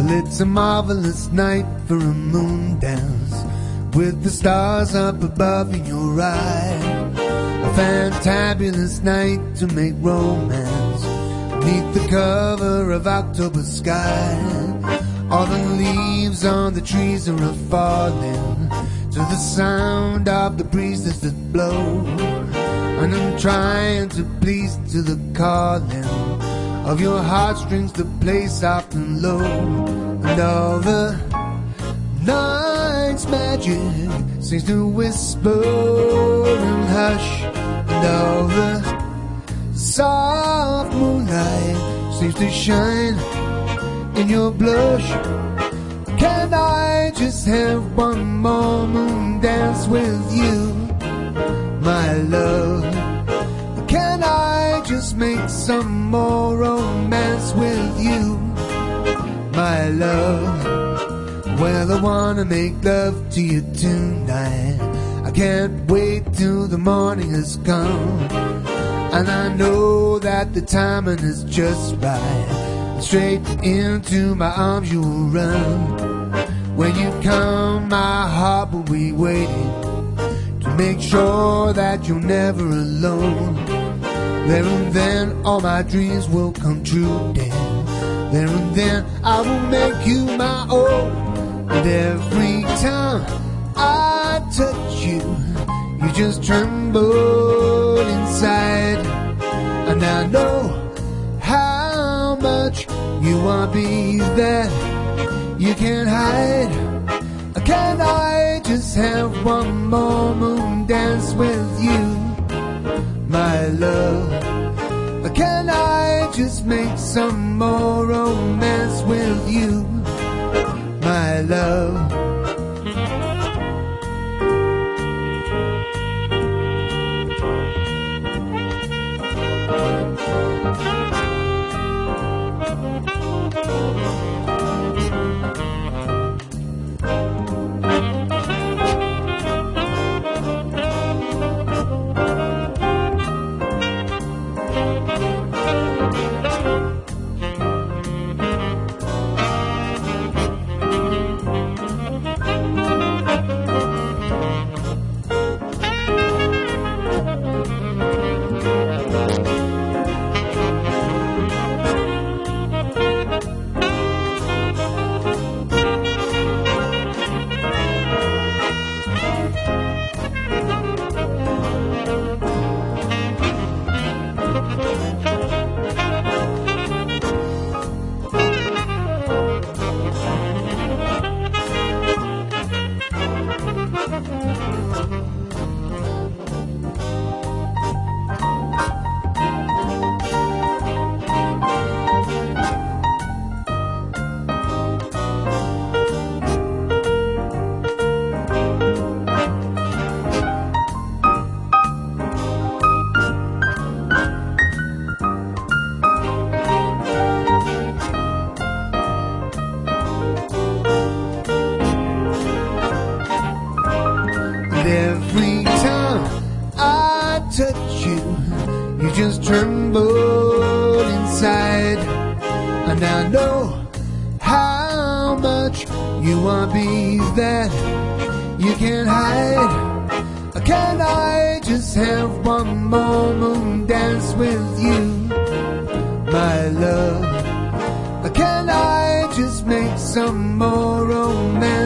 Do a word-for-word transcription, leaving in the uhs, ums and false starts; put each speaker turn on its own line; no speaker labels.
Well, it's a marvelous night for a moon dance, with the stars up above in your eye. A fantabulous night to make romance, beneath the cover of October sky. All the leaves on the trees are a-falling to the sound of the breezes that blow, and I'm trying to please to the calling of your heartstrings that play soft and low. And all the night's magic seems to whisper and hush, and all the soft moonlight seems to shine in your blush. Can I just have one more moon dance with you, my love? Can I just make some more romance with you, my love? Well, I wanna make love to you tonight. I can't wait till the morning has come, and I know that the timing is just right. Straight into my arms you will run. When you come, my heart will be waiting to make sure that you're never alone. There and then all my dreams will come true, Dan. There and then I will make you my own. And every time I touch you, you just tremble inside. And I know how much you want me that you can't hide. Can I just have one more moon dance with you, my love? Can I just make some more romance with you, my love? Every time I touch you, you just tremble inside. And I know how much you want me that you can't hide. Can I just have one more moon dance with you, my love? Can I just make some more romance